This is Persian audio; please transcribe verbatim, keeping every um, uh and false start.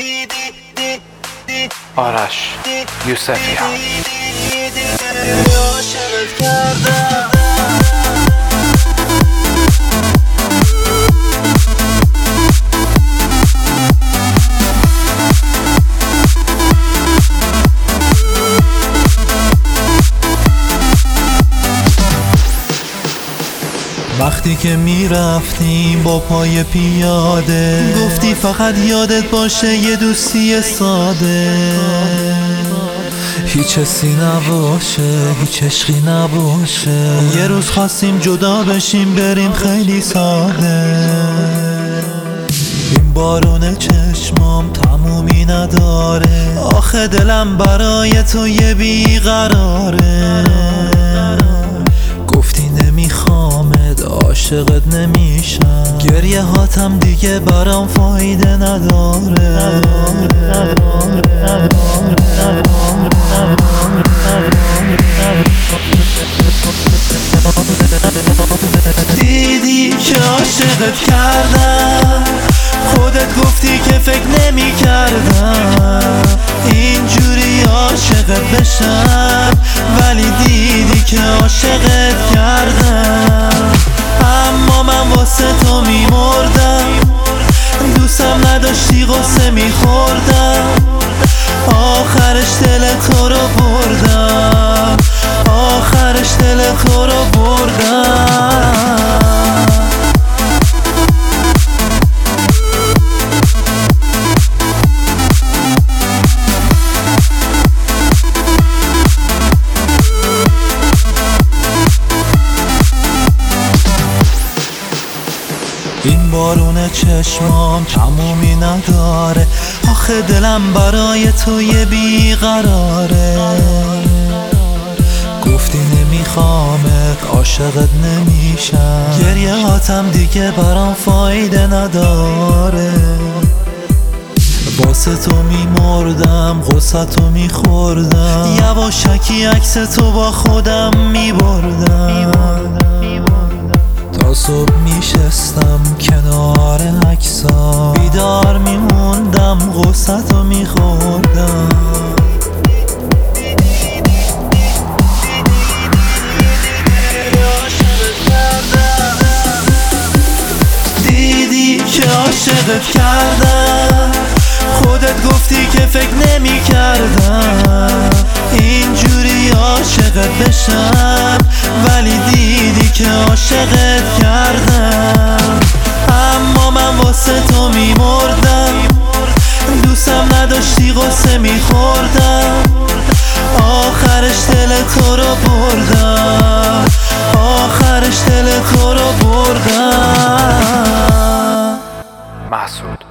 آرش یوسفیان. وقتی که میرفتیم با پای پیاده، گفتی فقط یادت باشه یه دوستی ساده، هیچ حسی نباشه، هیچ عشقی نباشه. یه روز خواستیم جدا بشیم بریم خیلی ساده. این بارون چشمام تمومی نداره، آخه دلم برای تو یه بیقراره. گفتی نمیخوامت، عاشقت نمیشم، گریه هاتم دیگه برام فایده نداره. دیدی که عاشقت کردم، خودت گفتی که فکر نمی کردم اینجوری عاشقت بشم، ولی دیدی که عاشقت کردم. اما من واسه تو می مردم، دوستم نداشتی غصه می خوردم، آخرش دل تو رو بردم، آخرش دل تو رو بردم. این بارون چشمام تمومی نداره، آخه دلم برای تو یه بیقراره. گفتی نمیخوامت، عاشقت نمیشم، گریه هاتم دیگه برام فایده نداره. واسه تو میمردم، غصه تو میخوردم، یواشکی عکس تو با خودم میبردم. تا صبح میشستم کنار عکسا، بیدار میموندم غصه تو میخوردم. دیدی که عاشقت کردم، خودت گفتی که فکر نمی کردم اینجوری عاشقت بشم، ولی دیدی که عاشقت کردم. اما من واسه تو می مردم، دوستم نداشتی غصه می خوردم، آخرش دل تو رو بردم، آخرش دل تو رو بردم. محسود